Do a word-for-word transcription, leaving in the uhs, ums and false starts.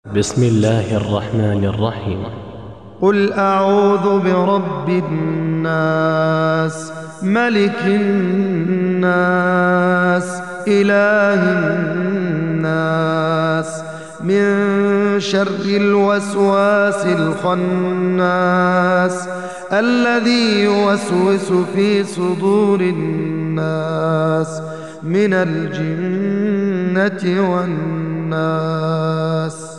بسم الله الرحمن الرحيم. قل أعوذ برب الناس، ملك الناس، إله الناس، من شر الوسواس الخناس الذي يوسوس في صدور الناس من الجنة والناس.